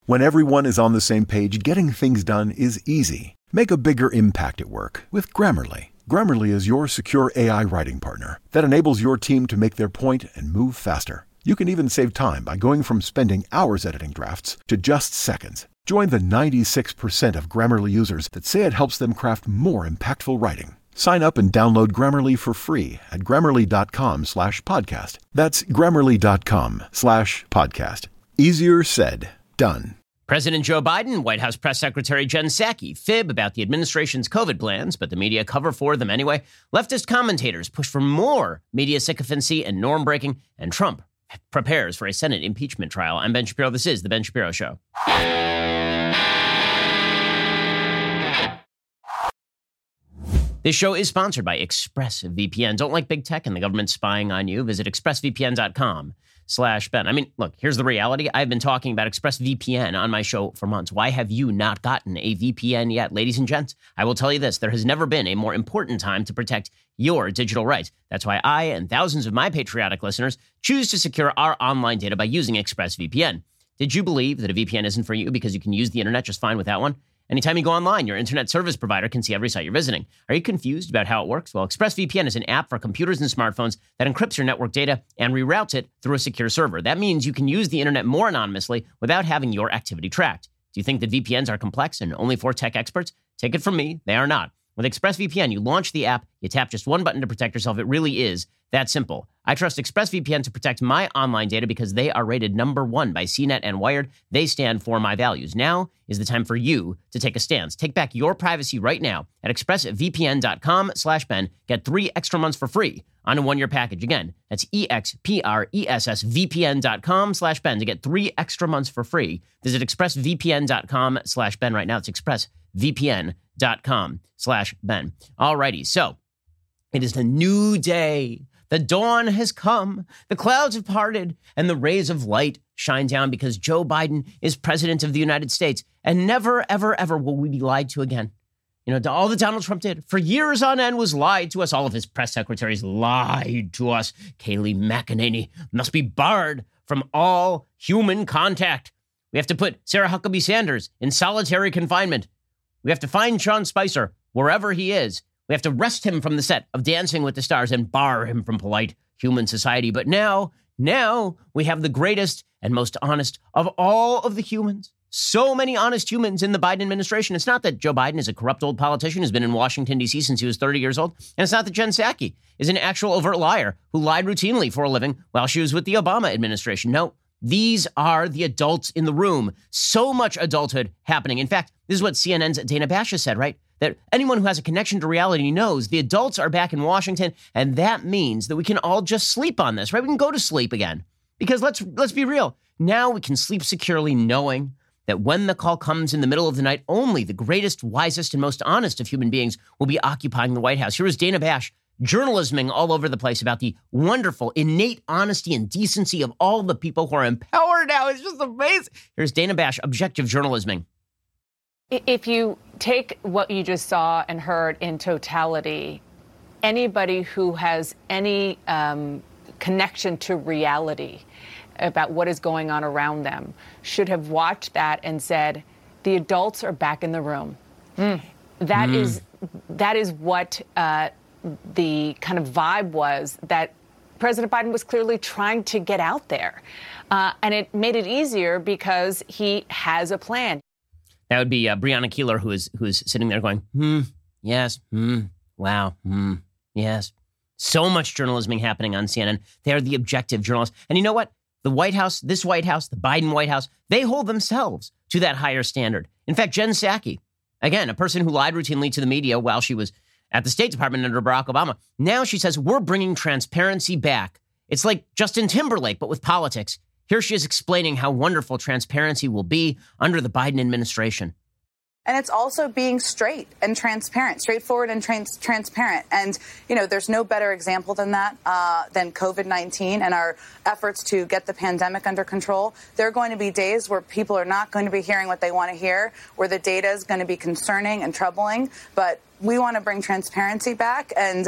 When everyone is on the same page, getting things done is easy. Make a bigger impact at work with Grammarly. Grammarly is your secure AI writing partner that enables your team to make their point and move faster. You can even save time by going from spending hours editing drafts to just seconds. Join the 96% of Grammarly users that say it helps them craft more impactful writing. Sign up and download Grammarly for free at Grammarly.com/podcast. That's Grammarly.com/podcast. Easier said, done. President Joe Biden, White House Press Secretary Jen Psaki fib about the administration's COVID plans, but the media cover for them anyway. Leftist commentators push for more media sycophancy and norm-breaking, and Trump prepares for a Senate impeachment trial. I'm Ben Shapiro. This is The Ben Shapiro Show. This show is sponsored by ExpressVPN. Don't like big tech and the government spying on you? Visit expressvpn.com/Ben. I mean, look, here's the reality. I've been talking about ExpressVPN on my show for months. Why have you not gotten a VPN yet? Ladies and gents, I will tell you this. There has never been a more important time to protect your digital rights. That's why I and thousands of my patriotic listeners choose to secure our online data by using ExpressVPN. Did you believe that a VPN isn't for you because you can use the internet just fine without one? Anytime you go online, your internet service provider can see every site you're visiting. Are you confused about how it works? Well, ExpressVPN is an app for computers and smartphones that encrypts your network data and reroutes it through a secure server. That means you can use the internet more anonymously without having your activity tracked. Do you think that VPNs are complex and only for tech experts? Take it from me, they are not. With ExpressVPN, you launch the app, you tap just one button to protect yourself. It really is that simple. I trust ExpressVPN to protect my online data because they are rated #1 by CNET and Wired. They stand for my values. Now is the time for you to take a stance. Take back your privacy right now at expressvpn.com/Ben. Get 3 extra months for free on a 1-year package. Again, that's expressvpn.com/Ben to get 3 extra months for free. Visit expressvpn.com/Ben right now. It's expressvpn.com/Ben. Alrighty, so it is a new day. The dawn has come. The clouds have parted and the rays of light shine down because Joe Biden is president of the United States. And never, ever, ever will we be lied to again. You know, all that Donald Trump did for years on end was lied to us. All of his press secretaries lied to us. Kayleigh McEnany must be barred from all human contact. We have to put Sarah Huckabee Sanders in solitary confinement. We have to find Sean Spicer wherever he is. We have to wrest him from the set of Dancing with the Stars and bar him from polite human society. But now we have the greatest and most honest of all of the humans. So many honest humans in the Biden administration. It's not that Joe Biden is a corrupt old politician who's been in Washington, D.C. since he was 30 years old. And it's not that Jen Psaki is an actual overt liar who lied routinely for a living while she was with the Obama administration. No, these are the adults in the room. So much adulthood happening. In fact, this is what CNN's Dana Bash has said, right? That anyone who has a connection to reality knows the adults are back in Washington, and that means that we can all just sleep on this, right? We can go to sleep again. Because let's be real. Now we can sleep securely knowing that when the call comes in the middle of the night, only the greatest, wisest, and most honest of human beings will be occupying the White House. Here is Dana Bash, journalisming all over the place about the wonderful, innate honesty and decency of all the people who are in power now. It's just amazing. Here's Dana Bash, objective journalisming. If you take what you just saw and heard in totality, anybody who has any connection to reality about what is going on around them should have watched that and said, the adults are back in the room. That is what the kind of vibe was that President Biden was clearly trying to get out there. And it made it easier because he has a plan. That would be Breonna Keeler, who is sitting there going, yes, wow, yes. So much journalism happening on CNN. They are the objective journalists. And you know what? The White House, this White House, the Biden White House, they hold themselves to that higher standard. In fact, Jen Psaki, again, a person who lied routinely to the media while she was at the State Department under Barack Obama. Now she says, we're bringing transparency back. It's like Justin Timberlake, but with politics. Here she is explaining how wonderful transparency will be under the Biden administration. And it's also being straight and transparent, straightforward and transparent. And, you know, there's no better example than that, than COVID-19 and our efforts to get the pandemic under control. There are going to be days where people are not going to be hearing what they want to hear, where the data is going to be concerning and troubling. But we want to bring transparency back. And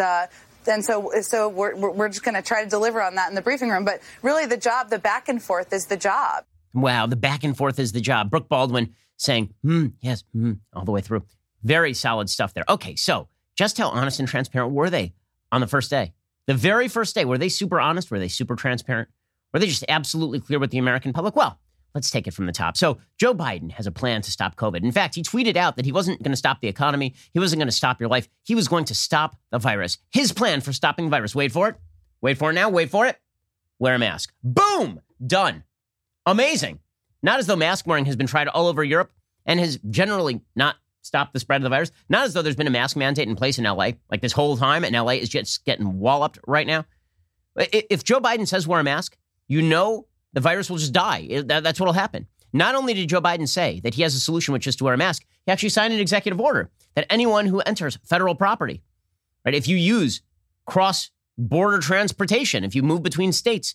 so we're just going to try to deliver on that in the briefing room. But really the back and forth is the job. Wow, the back and forth is the job. Brooke Baldwin saying, yes, all the way through. Very solid stuff there. Okay, so just how honest and transparent were they on the first day? The very first day, were they super honest? Were they super transparent? Were they just absolutely clear with the American public? Well, let's take it from the top. So Joe Biden has a plan to stop COVID. In fact, he tweeted out that he wasn't going to stop the economy. He wasn't going to stop your life. He was going to stop the virus. His plan for stopping the virus. Wait for it. Wait for it now. Wait for it. Wear a mask. Boom. Done. Amazing. Not as though mask wearing has been tried all over Europe and has generally not stopped the spread of the virus. Not as though there's been a mask mandate in place in LA, like this whole time, and LA is just getting walloped right now. If Joe Biden says wear a mask, you know the virus will just die. That's what will happen. Not only did Joe Biden say that he has a solution, which is to wear a mask, he actually signed an executive order that anyone who enters federal property, right, if you use cross-border transportation, if you move between states,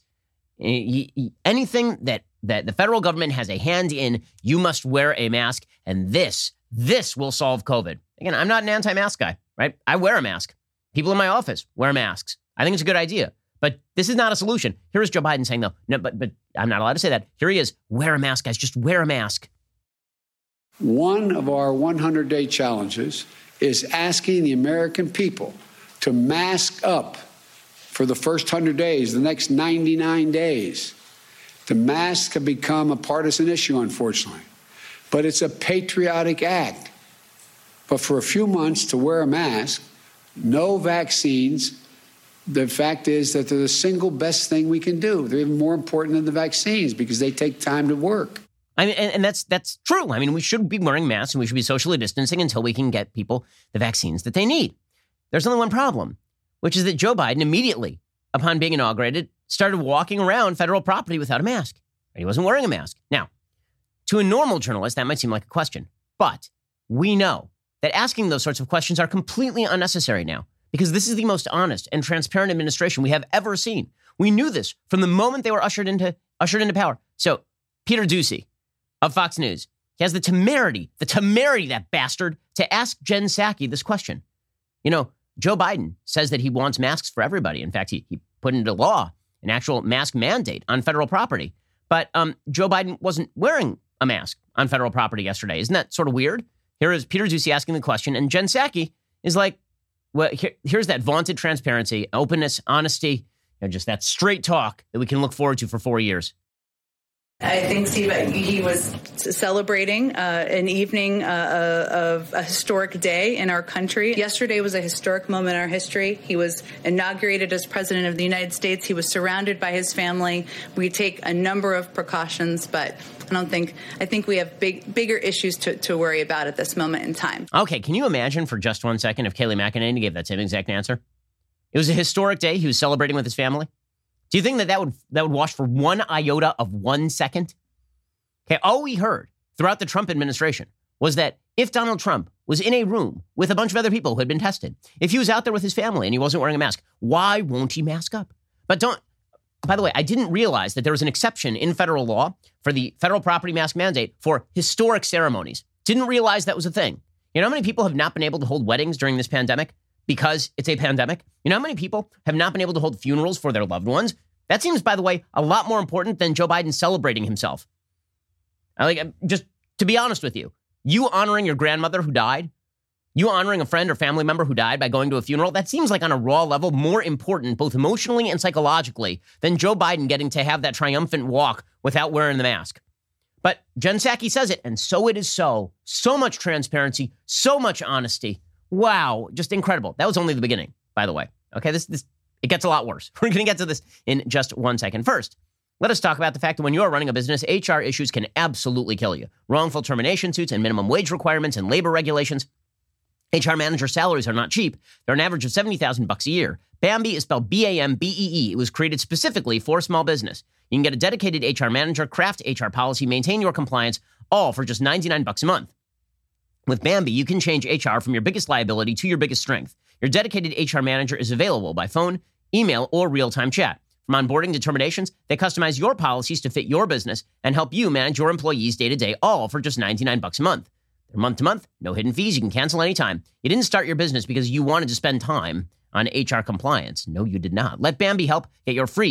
anything that the federal government has a hand in, you must wear a mask, and this will solve COVID. Again, I'm not an anti-mask guy, right? I wear a mask. People in my office wear masks. I think it's a good idea. But this is not a solution. Here is Joe Biden saying, though, no, but I'm not allowed to say that. Here he is. Wear a mask, guys. Just wear a mask. One of our 100-day challenges is asking the American people to mask up for the first 100 days, the next 99 days. The mask have become a partisan issue, unfortunately. But it's a patriotic act. But for a few months to wear a mask, no vaccines, the fact is that they're the single best thing we can do. They're even more important than the vaccines because they take time to work. I mean, and that's true. I mean, we should be wearing masks and we should be socially distancing until we can get people the vaccines that they need. There's only one problem, which is that Joe Biden immediately, upon being inaugurated, started walking around federal property without a mask. He wasn't wearing a mask. Now, to a normal journalist, that might seem like a question, but we know that asking those sorts of questions are completely unnecessary now because this is the most honest and transparent administration we have ever seen. We knew this from the moment they were ushered into power. So Peter Doocy of Fox News, he has the temerity, that bastard, to ask Jen Psaki this question. You know, Joe Biden says that he wants masks for everybody. In fact, he put into law an actual mask mandate on federal property. But Joe Biden wasn't wearing a mask on federal property yesterday. Isn't that sort of weird? Here is Peter Doocy asking the question, and Jen Psaki is like, well, here's that vaunted transparency, openness, honesty, just that straight talk that we can look forward to for 4 years. I think, Steve, he was celebrating an evening of a historic day in our country. Yesterday was a historic moment in our history. He was inaugurated as president of the United States. He was surrounded by his family. We take a number of precautions, but I think we have bigger issues to worry about at this moment in time. Okay, can you imagine for just 1 second if Kayleigh McEnany gave that same exact answer? It was a historic day. He was celebrating with his family. Do you think that would wash for 1 iota of 1 second? Okay, all we heard throughout the Trump administration was that if Donald Trump was in a room with a bunch of other people who had been tested, if he was out there with his family and he wasn't wearing a mask, why won't he mask up? By the way, I didn't realize that there was an exception in federal law for the federal property mask mandate for historic ceremonies. Didn't realize that was a thing. You know how many people have not been able to hold weddings during this pandemic because it's a pandemic? You know how many people have not been able to hold funerals for their loved ones? That seems, by the way, a lot more important than Joe Biden celebrating himself. Just to be honest with you, you honoring your grandmother who died, you honoring a friend or family member who died by going to a funeral, that seems like on a raw level more important, both emotionally and psychologically, than Joe Biden getting to have that triumphant walk without wearing the mask. But Jen Psaki says it, and so it is so. So much transparency, so much honesty. Wow, just incredible. That was only the beginning, by the way. Okay, it gets a lot worse. We're going to get to this in just 1 second. First, let us talk about the fact that when you are running a business, HR issues can absolutely kill you. Wrongful termination suits and minimum wage requirements and labor regulations. HR manager salaries are not cheap. They're an average of $70,000 a year. Bambee is spelled B-A-M-B-E-E. It was created specifically for small business. You can get a dedicated HR manager, craft HR policy, maintain your compliance, all for just $99 a month. With Bambee, you can change HR from your biggest liability to your biggest strength. Your dedicated HR manager is available by phone, email, or real-time chat. From onboarding to terminations, they customize your policies to fit your business and help you manage your employees day-to-day, all for just $99 a month. They're month-to-month, no hidden fees, you can cancel anytime. You didn't start your business because you wanted to spend time on HR compliance. No, you did not. Let Bambee help get your free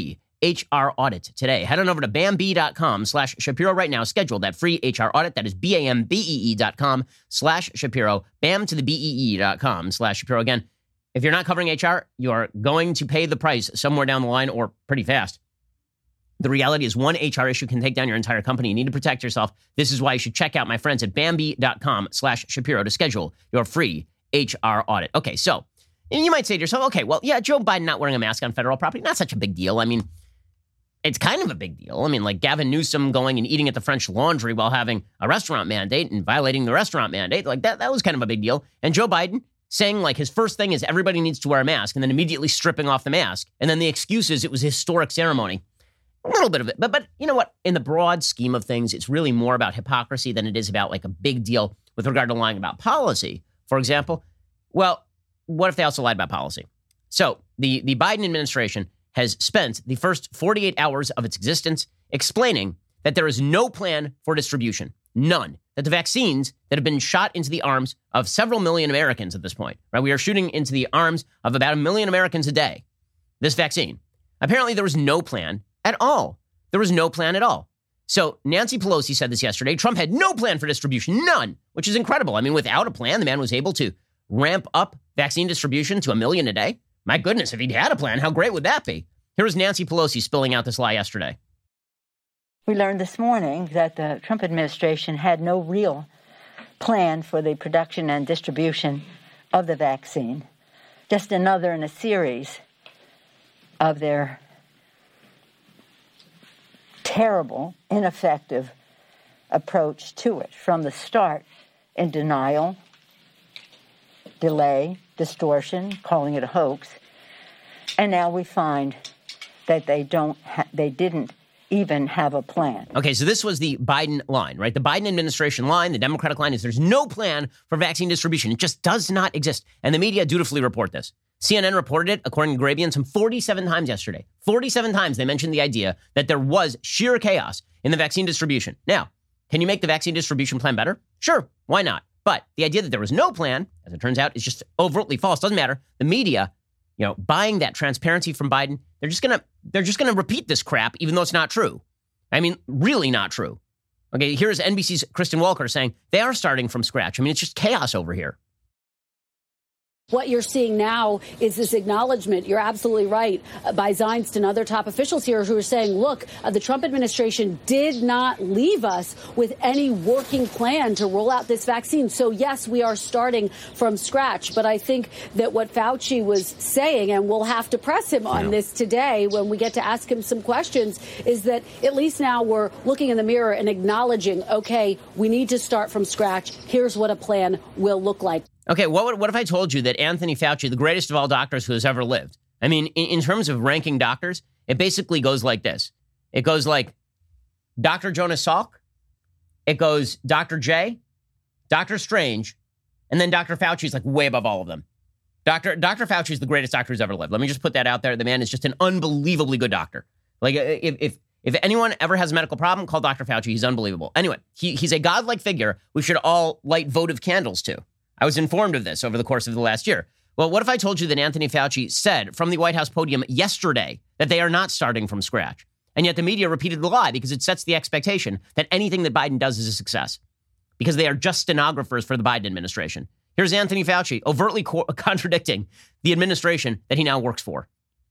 HR audit today. Head on over to Bambee.com/Shapiro right now. Schedule that free HR audit. That is BAMBEE.com/Shapiro. Bam to the BEE.com/Shapiro. Again, if you're not covering HR, you are going to pay the price somewhere down the line or pretty fast. The reality is one HR issue can take down your entire company. You need to protect yourself. This is why you should check out my friends at Bambee.com/Shapiro to schedule your free HR audit. Okay, so you might say to yourself, okay, well, yeah, Joe Biden not wearing a mask on federal property, not such a big deal. I mean, it's kind of a big deal. I mean, like Gavin Newsom going and eating at the French Laundry while having a restaurant mandate and violating the restaurant mandate, like that was kind of a big deal. And Joe Biden saying like his first thing is everybody needs to wear a mask and then immediately stripping off the mask. And then the excuse is it was a historic ceremony. A little bit of it. But you know what? In the broad scheme of things, it's really more about hypocrisy than it is about like a big deal with regard to lying about policy. For example, well, what if they also lied about policy? So the Biden administration has spent the first 48 hours of its existence explaining that there is no plan for distribution. None. That the vaccines that have been shot into the arms of several million Americans at this point, right? We are shooting into the arms of about 1 million Americans a day. This vaccine. Apparently there was no plan at all. There was no plan at all. So Nancy Pelosi said this yesterday. Trump had no plan for distribution, none, which is incredible. I mean, without a plan, the man was able to ramp up vaccine distribution to 1 million a day. My goodness, if he'd had a plan, how great would that be? Here was Nancy Pelosi spilling out this lie yesterday. We learned this morning that the Trump administration had no real plan for the production and distribution of the vaccine, just another in a series of their terrible, ineffective approach to it. From the start, in denial, delay, distortion, calling it a hoax, and now we find that they didn't even have a plan. Okay, so this was the Biden line, right? The Biden administration line, the Democratic line is there's no plan for vaccine distribution. It just does not exist. And the media dutifully report this. CNN reported it, according to Grabian, some 47 times yesterday. 47 times they mentioned the idea that there was sheer chaos in the vaccine distribution. Now, can you make the vaccine distribution plan better? Sure, why not? But the idea that there was no plan, as it turns out, is just overtly false. Doesn't matter. The media, buying that transparency from Biden, they're just gonna repeat this crap, even though it's not true. I mean, really not true. Okay, here's NBC's Kristen Welker saying they are starting from scratch. I mean, it's just chaos over here. What you're seeing now is this acknowledgement, you're absolutely right, by Zients and other top officials here who are saying, look, the Trump administration did not leave us with any working plan to roll out this vaccine. So, yes, we are starting from scratch. But I think that what Fauci was saying, and we'll have to press him on this today when we get to ask him some questions, is that at least now we're looking in the mirror and acknowledging, OK, we need to start from scratch. Here's what a plan will look like. Okay, what if I told you that Anthony Fauci, the greatest of all doctors who has ever lived, I mean, in terms of ranking doctors, it basically goes like this. It goes like Dr. Jonas Salk, it goes Dr. J, Dr. Strange, and then Dr. Fauci is like way above all of them. Dr. Fauci is the greatest doctor who's ever lived. Let me just put that out there. The man is just an unbelievably good doctor. Like, if anyone ever has a medical problem, call Dr. Fauci. He's unbelievable. Anyway, he's a godlike figure we should all light votive candles to. I was informed of this over the course of the last year. Well, what if I told you that Anthony Fauci said from the White House podium yesterday that they are not starting from scratch? And yet the media repeated the lie because it sets the expectation that anything that Biden does is a success because they are just stenographers for the Biden administration. Here's Anthony Fauci overtly contradicting the administration that he now works for.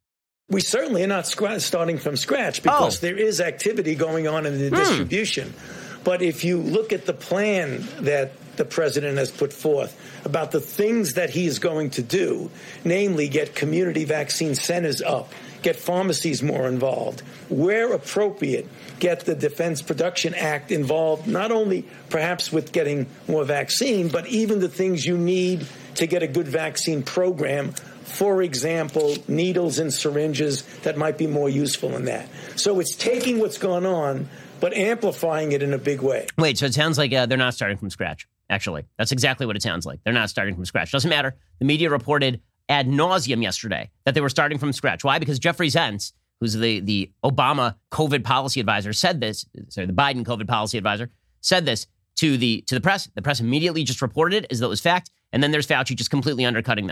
We certainly are not starting from scratch because there is activity going on in the distribution. But if you look at the plan that the president has put forth about the things that he is going to do, namely get community vaccine centers up, get pharmacies more involved, where appropriate, get the Defense Production Act involved, not only perhaps with getting more vaccine, but even the things you need to get a good vaccine program. For example, needles and syringes that might be more useful in that. So it's taking what's going on, but amplifying it in a big way. Wait, so it sounds like they're not starting from scratch, actually. That's exactly what it sounds like. They're not starting from scratch. Doesn't matter. The media reported ad nauseum yesterday that they were starting from scratch. Why? Because Jeffrey Zients, who's the Obama COVID policy advisor, said this, sorry, the Biden COVID policy advisor, said this to the press. The press immediately just reported it as though it was fact, and then there's Fauci just completely undercutting them.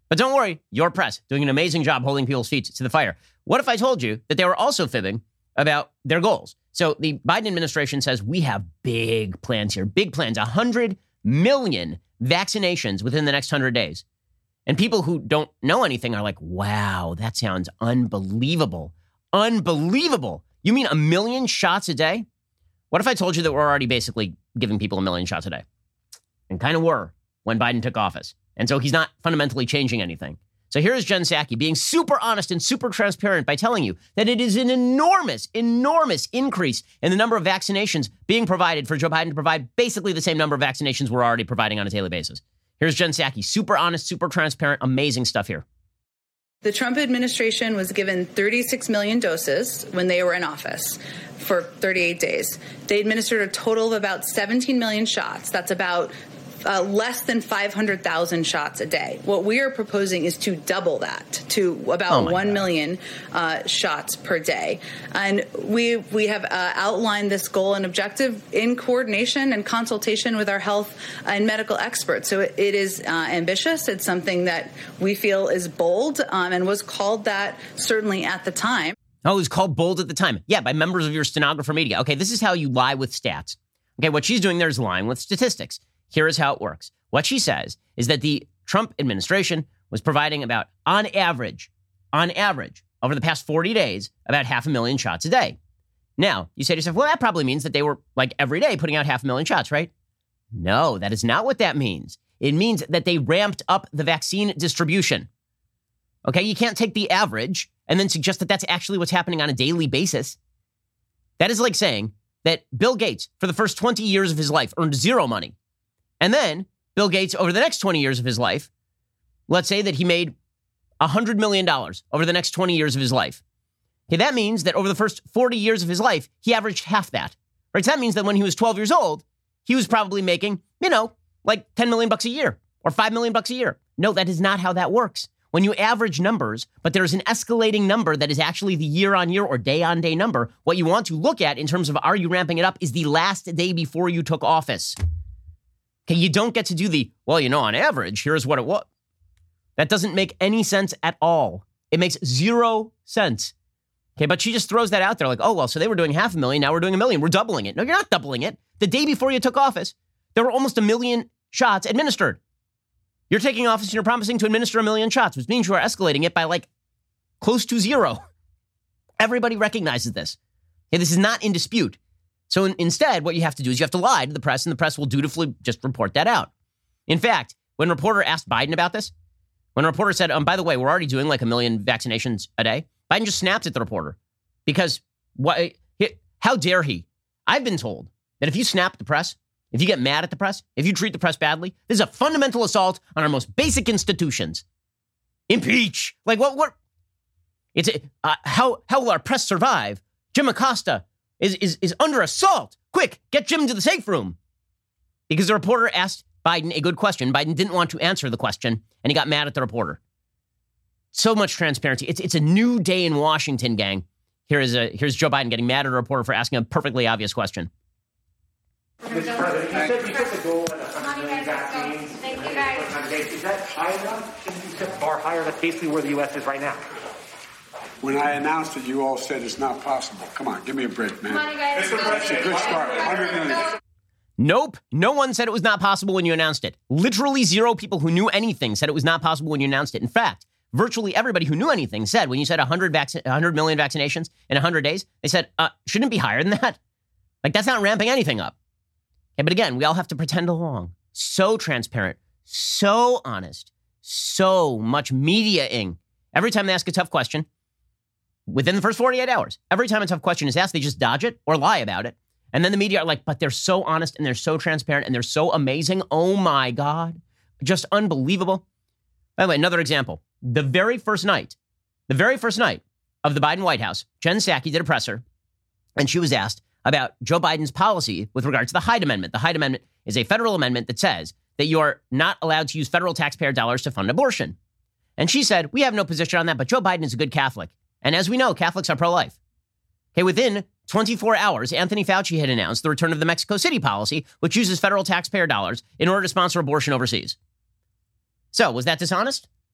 But don't worry, your press doing an amazing job holding people's feet to the fire. What if I told you that they were also fibbing about their goals? So the Biden administration says we have big plans here, big plans, 100 million vaccinations within the next 100 days. And people who don't know anything are like, wow, that sounds unbelievable. Unbelievable. You mean 1 million shots a day? What if I told you that we're already basically giving people 1 million shots a day? And kind of were when Biden took office. And so he's not fundamentally changing anything. So here's Jen Psaki being super honest and super transparent by telling you that it is an enormous, enormous increase in the number of vaccinations being provided for Joe Biden to provide basically the same number of vaccinations we're already providing on a daily basis. Here's Jen Psaki, super honest, super transparent, amazing stuff here. The Trump administration was given 36 million doses when they were in office for 38 days. They administered a total of about 17 million shots. That's about less than 500,000 shots a day. What we are proposing is to double that to about 1 million shots per day. And we have outlined this goal and objective in coordination and consultation with our health and medical experts. So it is ambitious. It's something that we feel is bold and was called that certainly at the time. Oh, it was called bold at the time. Yeah, by members of your stenographer media. Okay, this is how you lie with stats. Okay, what she's doing there is lying with statistics. Here is how it works. What she says is that the Trump administration was providing about, on average, over the past 40 days, about 500,000 shots a day. Now, you say to yourself, well, that probably means that they were like every day putting out 500,000 shots, right? No, that is not what that means. It means that they ramped up the vaccine distribution. Okay, you can't take the average and then suggest that that's actually what's happening on a daily basis. That is like saying that Bill Gates, for the first 20 years of his life, earned zero money. And then Bill Gates, over the next 20 years of his life, let's say that he made $100 million over the next 20 years of his life. Okay, that means that over the first 40 years of his life, he averaged half that. Right? So that means that when he was 12 years old, he was probably making, like $10 million a year or $5 million a year. No, that is not how that works. When you average numbers, but there's an escalating number that is actually the year-on-year or day-on-day number, what you want to look at in terms of are you ramping it up is the last day before you took office. Okay, you don't get to do the, on average, here's what it was. That doesn't make any sense at all. It makes zero sense. Okay, but she just throws that out there like, so they were doing 500,000, now we're doing 1 million. We're doubling it. No, you're not doubling it. The day before you took office, there were almost 1 million shots administered. You're taking office and you're promising to administer 1 million shots, which means you are escalating it by like close to zero. Everybody recognizes this. Okay, this is not in dispute. So instead, what you have to do is you have to lie to the press, and the press will dutifully just report that out. In fact, when a reporter asked Biden about this, when a reporter said, by the way, we're already doing like 1 million vaccinations a day, Biden just snapped at the reporter because how dare he? I've been told that if you snap at the press, if you get mad at the press, if you treat the press badly, this is a fundamental assault on our most basic institutions. Impeach. Like what? It's how will our press survive? Jim Acosta is under assault. Quick, get Jim to the safe room. Because the reporter asked Biden a good question. Biden didn't want to answer the question, and he got mad at the reporter. So much transparency. It's a new day in Washington, gang. Here's Joe Biden getting mad at a reporter for asking a perfectly obvious question. Mr. President, you said you put the goal at 100 million vaccines. Thank you, guys. Is that high enough? Can you set the bar higher? That's basically where the U.S. is right now. When I announced it, you all said it's not possible. Come on, give me a break, man. Come on, you guys. That's a good start. 100 million. Nope. No one said it was not possible when you announced it. Literally zero people who knew anything said it was not possible when you announced it. In fact, virtually everybody who knew anything said when you said 100 million vaccinations in 100 days, they said, shouldn't it be higher than that? Like, that's not ramping anything up. Okay, but again, we all have to pretend along. So transparent, so honest, so much media-ing. Every time they ask a tough question, within the first 48 hours, every time a tough question is asked, they just dodge it or lie about it. And then the media are like, but they're so honest and they're so transparent and they're so amazing. Oh my God. Just unbelievable. By the way, another example. The very first night of the Biden White House, Jen Psaki did a presser and she was asked about Joe Biden's policy with regard to the Hyde Amendment. The Hyde Amendment is a federal amendment that says that you're not allowed to use federal taxpayer dollars to fund abortion. And she said, we have no position on that, but Joe Biden is a good Catholic. And as we know, Catholics are pro-life. Okay, within 24 hours, Anthony Fauci had announced the return of the Mexico City policy, which uses federal taxpayer dollars in order to sponsor abortion overseas. So was that dishonest?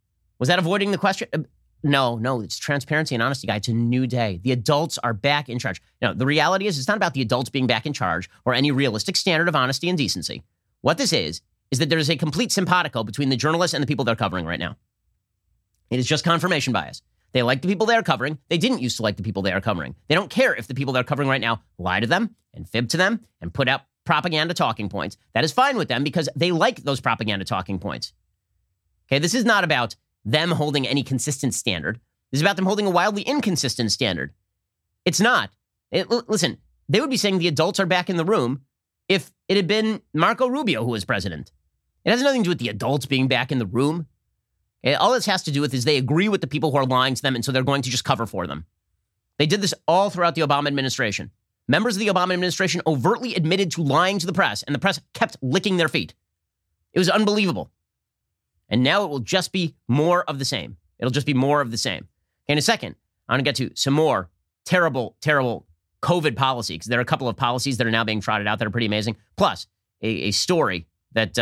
Was that avoiding the question? No, it's transparency and honesty, guy. It's a new day. The adults are back in charge. Now, the reality is it's not about the adults being back in charge or any realistic standard of honesty and decency. What this is that there is a complete simpatico between the journalists and the people they're covering right now. It is just confirmation bias. They like the people they are covering. They didn't used to like the people they are covering. They don't care if the people they're covering right now lie to them and fib to them and put out propaganda talking points. That is fine with them because they like those propaganda talking points. Okay, this is not about them holding any consistent standard. This is about them holding a wildly inconsistent standard. It's not. Listen, they would be saying the adults are back in the room if it had been Marco Rubio who was president. It has nothing to do with the adults being back in the room. All this has to do with is they agree with the people who are lying to them, and so they're going to just cover for them. They did this all throughout the Obama administration. Members of the Obama administration overtly admitted to lying to the press, and the press kept licking their feet. It was unbelievable. And now it will just be more of the same. It'll just be more of the same. In a second, I want to get to some more terrible, terrible COVID policy, because there are a couple of policies that are now being trotted out that are pretty amazing. Plus, a story that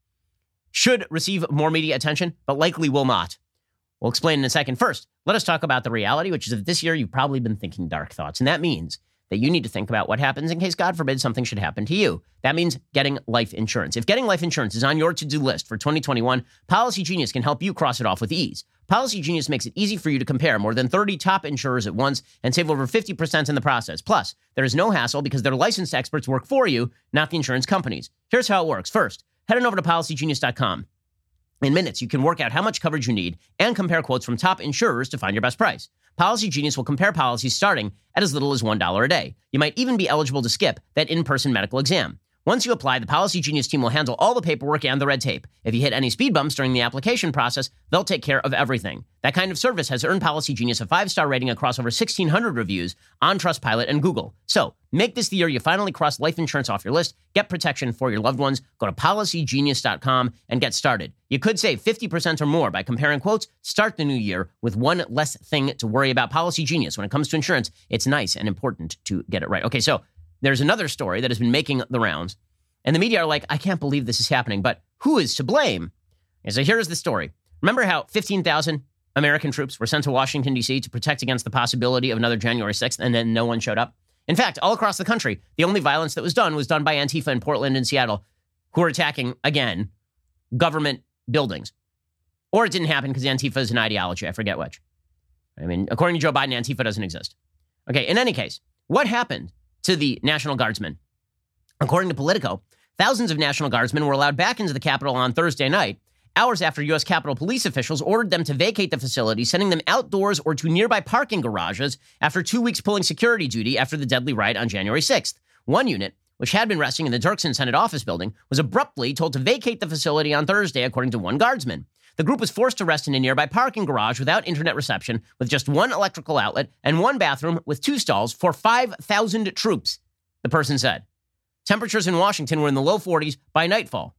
should receive more media attention, but likely will not. We'll explain in a second. First, let us talk about the reality, which is that this year you've probably been thinking dark thoughts. And that means that you need to think about what happens in case, God forbid, something should happen to you. That means getting life insurance. If getting life insurance is on your to-do list for 2021, Policy Genius can help you cross it off with ease. Policy Genius makes it easy for you to compare more than 30 top insurers at once and save over 50% in the process. Plus, there is no hassle because their licensed experts work for you, not the insurance companies. Here's how it works. First, head on over to policygenius.com. In minutes, you can work out how much coverage you need and compare quotes from top insurers to find your best price. Policy Genius will compare policies starting at as little as $1 a day. You might even be eligible to skip that in-person medical exam. Once you apply, the Policy Genius team will handle all the paperwork and the red tape. If you hit any speed bumps during the application process, they'll take care of everything. That kind of service has earned Policy Genius a 5-star rating across over 1,600 reviews on Trustpilot and Google. So, make this the year you finally cross life insurance off your list, get protection for your loved ones, go to PolicyGenius.com and get started. You could save 50% or more by comparing quotes. Start the new year with one less thing to worry about. Policy Genius. When it comes to insurance, it's nice and important to get it right. Okay, so there's another story that has been making the rounds, and the media are like, I can't believe this is happening, but who is to blame? And so here's the story. Remember how 15,000 American troops were sent to Washington, D.C. to protect against the possibility of another January 6th, and then no one showed up? In fact, all across the country, the only violence that was done by Antifa in Portland and Seattle, who are attacking, again, government buildings. Or it didn't happen because Antifa is an ideology. I forget which. I mean, according to Joe Biden, Antifa doesn't exist. Okay, in any case, what happened to the National Guardsmen? According to Politico, thousands of National Guardsmen were allowed back into the Capitol on Thursday night, hours after U.S. Capitol Police officials ordered them to vacate the facility, sending them outdoors or to nearby parking garages after 2 weeks pulling security duty after the deadly riot on January 6th. One unit, which had been resting in the Dirksen Senate office building, was abruptly told to vacate the facility on Thursday, according to one guardsman. The group was forced to rest in a nearby parking garage without internet reception, with just one electrical outlet and one bathroom with 2 stalls for 5,000 troops, the person said. Temperatures in Washington were in the low 40s by nightfall.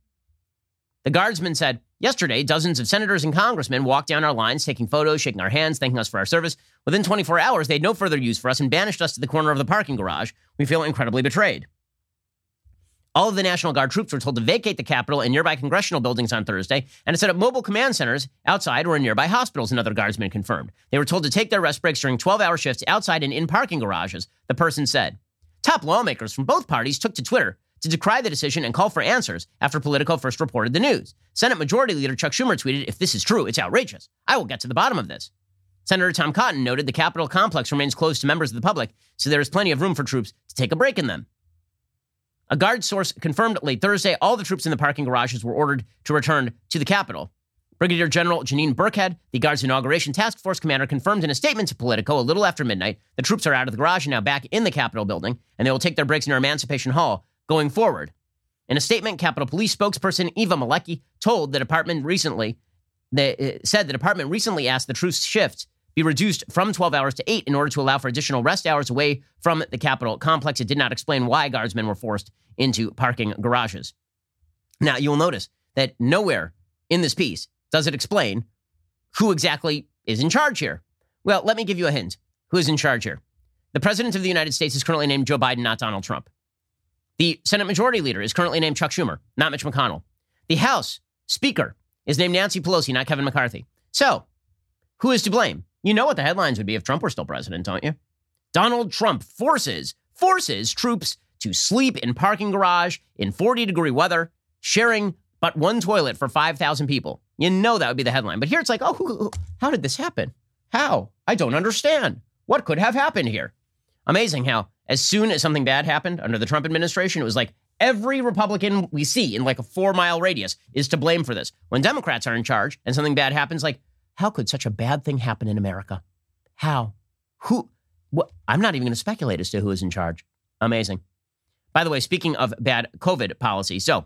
The guardsman said, yesterday, dozens of senators and congressmen walked down our lines, taking photos, shaking our hands, thanking us for our service. Within 24 hours, they had no further use for us and banished us to the corner of the parking garage. We feel incredibly betrayed. All of the National Guard troops were told to vacate the Capitol and nearby congressional buildings on Thursday and to set up mobile command centers outside or in nearby hospitals, another guardsman confirmed. They were told to take their rest breaks during 12-hour shifts outside and in parking garages, the person said. Top lawmakers from both parties took to Twitter to decry the decision and call for answers after Politico first reported the news. Senate Majority Leader Chuck Schumer tweeted, if this is true, it's outrageous. I will get to the bottom of this. Senator Tom Cotton noted the Capitol complex remains closed to members of the public, so there is plenty of room for troops to take a break in them. A Guard source confirmed late Thursday all the troops in the parking garages were ordered to return to the Capitol. Brigadier General Janine Burkhead, the Guard's inauguration task force commander, confirmed in a statement to Politico a little after midnight the troops are out of the garage and now back in the Capitol building, and they will take their breaks near Emancipation Hall going forward. In a statement, Capitol Police spokesperson Eva Malecki said the department recently asked the troops' shifts be reduced from 12 hours to 8 in order to allow for additional rest hours away from the Capitol complex. It did not explain why guardsmen were forced into parking garages. Now, you will notice that nowhere in this piece does it explain who exactly is in charge here. Well, let me give you a hint. Who is in charge here? The President of the United States is currently named Joe Biden, not Donald Trump. The Senate Majority Leader is currently named Chuck Schumer, not Mitch McConnell. The House Speaker is named Nancy Pelosi, not Kevin McCarthy. So, Who is to blame? You know what the headlines would be if Trump were still president, don't you? Donald Trump forces troops to sleep in parking garage in 40-degree weather, sharing but one toilet for 5,000 people. You know that would be the headline. But here it's like, how did this happen? How? I don't understand. What could have happened here? Amazing how as soon as something bad happened under the Trump administration, it was like every Republican we see in like a 4-mile radius is to blame for this. When Democrats are in charge and something bad happens, like, how could such a bad thing happen in America? How? Who? What? I'm not even going to speculate as to who is in charge. Amazing. By the way, speaking of bad COVID policy, so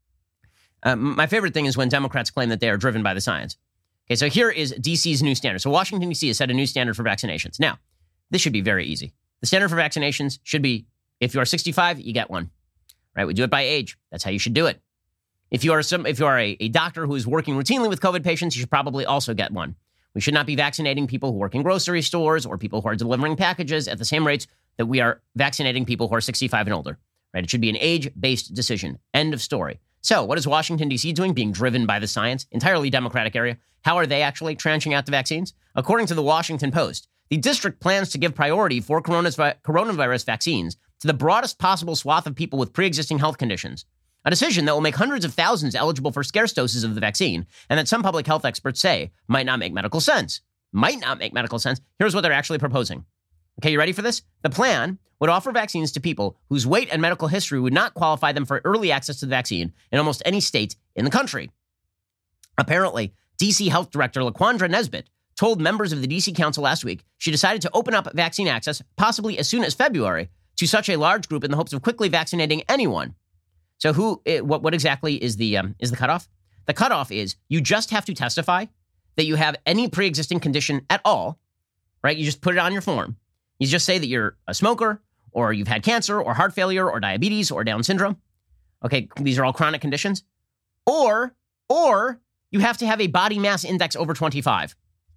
my favorite thing is when Democrats claim that they are driven by the science. Okay, so here is D.C.'s new standard. So Washington, D.C. has set a new standard for vaccinations. Now, this should be very easy. The standard for vaccinations should be, if you are 65, you get one. Right? We do it by age. That's how you should do it. If you are a doctor who is working routinely with COVID patients, you should probably also get one. We should not be vaccinating people who work in grocery stores or people who are delivering packages at the same rates that we are vaccinating people who are 65 and older. Right? It should be an age-based decision. End of story. So what is Washington, D.C. doing? Being driven by the science. Entirely Democratic area. How are they actually tranching out the vaccines? According to the Washington Post, the district plans to give priority for coronavirus vaccines to the broadest possible swath of people with pre-existing health conditions. A decision that will make hundreds of thousands eligible for scarce doses of the vaccine, and that some public health experts say might not make medical sense. Might not make medical sense. Here's what they're actually proposing. Okay, you ready for this? The plan would offer vaccines to people whose weight and medical history would not qualify them for early access to the vaccine in almost any state in the country. Apparently, D.C. Health Director LaQuandra Nesbitt told members of the D.C. Council last week she decided to open up vaccine access, possibly as soon as February, to such a large group in the hopes of quickly vaccinating anyone. So what exactly is the cutoff? The cutoff is you just have to testify that you have any pre-existing condition at all, right? You just put it on your form. You just say that you're a smoker, or you've had cancer, or heart failure, or diabetes, or Down syndrome. Okay, these are all chronic conditions. Or you have to have a body mass index over 25.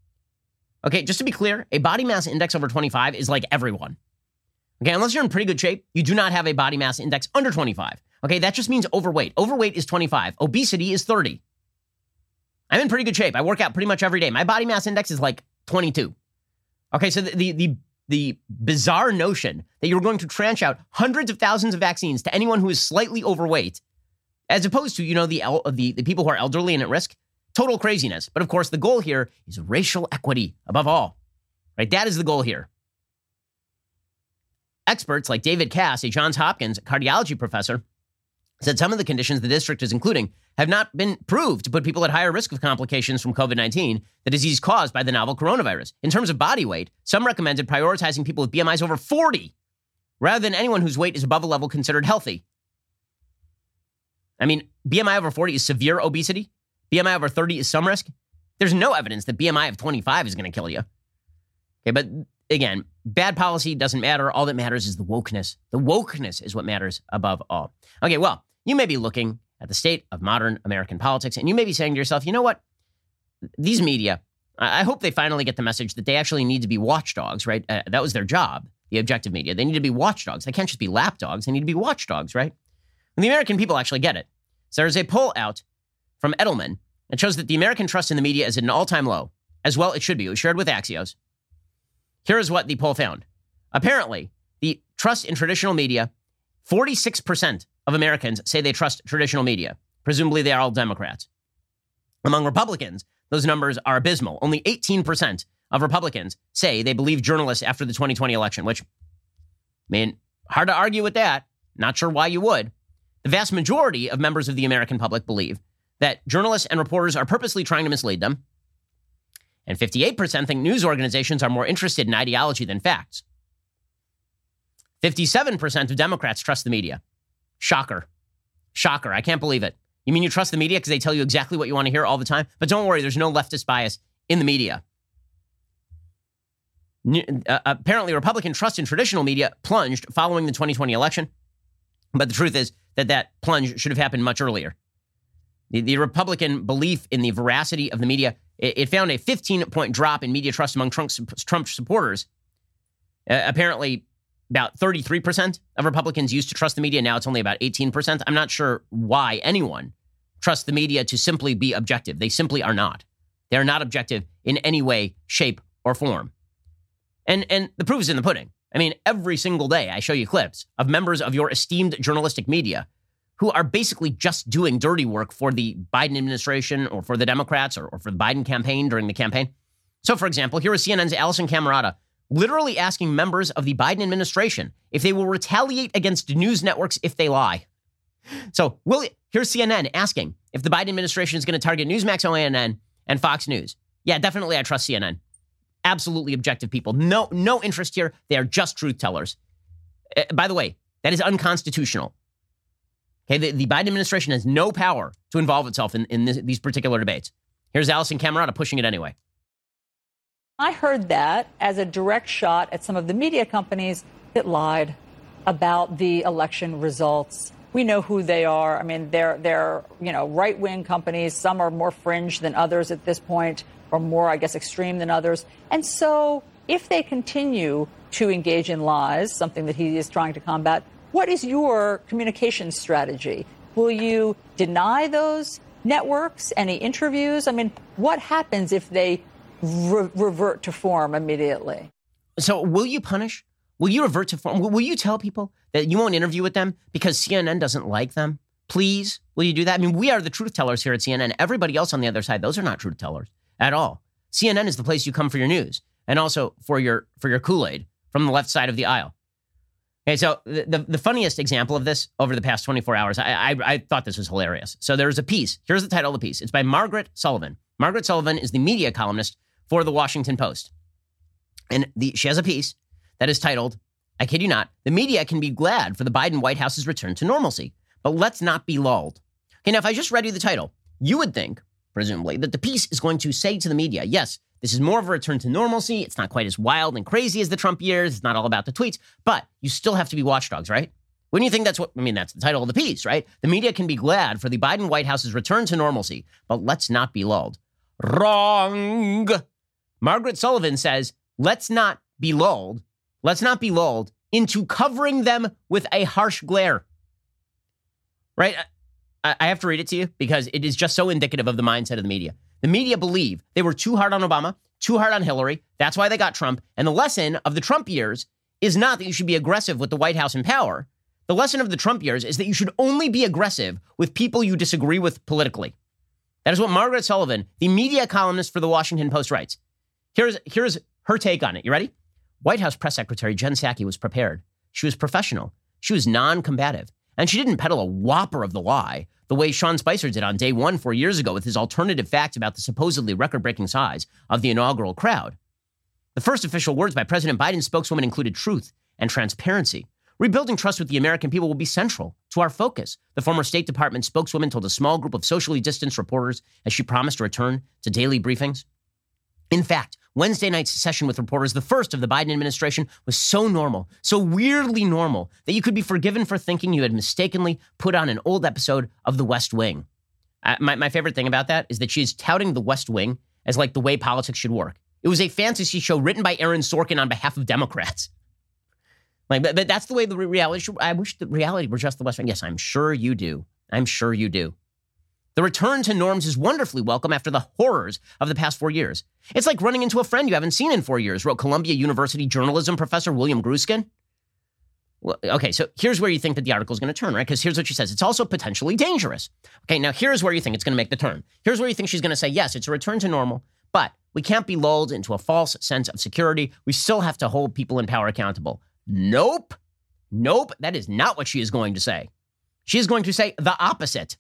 Okay, just to be clear, a body mass index over 25 is like everyone. Okay, unless you're in pretty good shape, you do not have a body mass index under 25. Okay, that just means overweight. Overweight is 25. Obesity is 30. I'm in pretty good shape. I work out pretty much every day. My body mass index is like 22. Okay, so the bizarre notion that you're going to tranche out hundreds of thousands of vaccines to anyone who is slightly overweight, as opposed to, the people who are elderly and at risk, total craziness. But of course, the goal here is racial equity above all. Right? That is the goal here. Experts like David Cass, a Johns Hopkins cardiology professor, said some of the conditions the district is including have not been proved to put people at higher risk of complications from COVID-19, the disease caused by the novel coronavirus. In terms of body weight, some recommended prioritizing people with BMIs over 40 rather than anyone whose weight is above a level considered healthy. I mean, BMI over 40 is severe obesity. BMI over 30 is some risk. There's no evidence that BMI of 25 is going to kill you. Okay, but again, bad policy doesn't matter. All that matters is the wokeness. The wokeness is what matters above all. Okay, well, you may be looking at the state of modern American politics, and you may be saying to yourself, you know what? These media, I hope they finally get the message that they actually need to be watchdogs, right? That was their job, the objective media. They need to be watchdogs. They can't just be lapdogs. They need to be watchdogs, right? And the American people actually get it. So there's a poll out from Edelman that shows that the American trust in the media is at an all-time low. As well, it should be. It was shared with Axios. Here is what the poll found. Apparently, the trust in traditional media, 46% of Americans say they trust traditional media. Presumably, they are all Democrats. Among Republicans, those numbers are abysmal. Only 18% of Republicans say they believe journalists after the 2020 election, which, I mean, hard to argue with that. Not sure why you would. The vast majority of members of the American public believe that journalists and reporters are purposely trying to mislead them. And 58% think news organizations are more interested in ideology than facts. 57% of Democrats trust the media. Shocker. Shocker. I can't believe it. You mean you trust the media because they tell you exactly what you want to hear all the time? But don't worry, there's no leftist bias in the media. Apparently, Republican trust in traditional media plunged following the 2020 election. But the truth is that plunge should have happened much earlier. The Republican belief in the veracity of the media, it found a 15-point drop in media trust among Trump supporters. Apparently, about 33% of Republicans used to trust the media. Now it's only about 18%. I'm not sure why anyone trusts the media to simply be objective. They simply are not. They are not objective in any way, shape, or form. And the proof is in the pudding. I mean, every single day I show you clips of members of your esteemed journalistic media who are basically just doing dirty work for the Biden administration or for the Democrats or for the Biden campaign during the campaign. So, for example, here is CNN's Alisyn Camerota literally asking members of the Biden administration if they will retaliate against news networks if they lie. So here's CNN asking if the Biden administration is going to target Newsmax, OANN, and Fox News. Yeah, definitely I trust CNN. Absolutely objective people. No interest here. They are just truth tellers. By the way, that is unconstitutional. Okay, the Biden administration has no power to involve itself in these particular debates. Here's Alisyn Camerota pushing it anyway. I heard that as a direct shot at some of the media companies that lied about the election results. We know who they are. I mean, they're right-wing companies. Some are more fringe than others at this point, or more, I guess, extreme than others. And so if they continue to engage in lies, something that he is trying to combat, what is your communication strategy? Will you deny those networks any interviews? I mean, what happens if they revert to form immediately? So will you punish? Will you revert to form? Will you tell people that you won't interview with them because CNN doesn't like them? Please, will you do that? I mean, we are the truth tellers here at CNN. Everybody else on the other side, those are not truth tellers at all. CNN is the place you come for your news and also for your Kool-Aid from the left side of the aisle. Okay, so the funniest example of this over the past 24 hours, I thought this was hilarious. So there's a piece. Here's the title of the piece. It's by Margaret Sullivan. Margaret Sullivan is the media columnist for the Washington Post. And she has a piece that is titled, I kid you not, the media can be glad for the Biden White House's return to normalcy, but let's not be lulled. Okay, now if I just read you the title, you would think, presumably, that the piece is going to say to the media, yes, this is more of a return to normalcy. It's not quite as wild and crazy as the Trump years. It's not all about the tweets, but you still have to be watchdogs, right? Wouldn't you think that's the title of the piece, right? The media can be glad for the Biden White House's return to normalcy, but let's not be lulled. Wrong. Margaret Sullivan says, let's not be lulled into covering them with a harsh glare. Right? I have to read it to you because it is just so indicative of the mindset of the media. The media believe they were too hard on Obama, too hard on Hillary. That's why they got Trump. And the lesson of the Trump years is not that you should be aggressive with the White House in power. The lesson of the Trump years is that you should only be aggressive with people you disagree with politically. That is what Margaret Sullivan, the media columnist for the Washington Post, writes. Here's her take on it. You ready? White House Press Secretary Jen Psaki was prepared. She was professional. She was non-combative. And she didn't peddle a whopper of the lie the way Sean Spicer did on day one 4 years ago with his alternative facts about the supposedly record-breaking size of the inaugural crowd. The first official words by President Biden's spokeswoman included truth and transparency. Rebuilding trust with the American people will be central to our focus, the former State Department spokeswoman told a small group of socially distanced reporters as she promised to return to daily briefings. In fact, Wednesday night's session with reporters, the first of the Biden administration, was so normal, so weirdly normal, that you could be forgiven for thinking you had mistakenly put on an old episode of The West Wing. My favorite thing about that is that she's touting The West Wing as like the way politics should work. It was a fantasy show written by Aaron Sorkin on behalf of Democrats. But that's the way the reality should. I wish the reality were just The West Wing. Yes, I'm sure you do. I'm sure you do. The return to norms is wonderfully welcome after the horrors of the past 4 years. It's like running into a friend you haven't seen in 4 years, wrote Columbia University journalism professor William Gruskin. Well, okay, so here's where you think that the article is going to turn, right? Because here's what she says. It's also potentially dangerous. Okay, now here's where you think it's going to make the turn. Here's where you think she's going to say, yes, it's a return to normal, but we can't be lulled into a false sense of security. We still have to hold people in power accountable. Nope. That is not what she is going to say. She is going to say the opposite.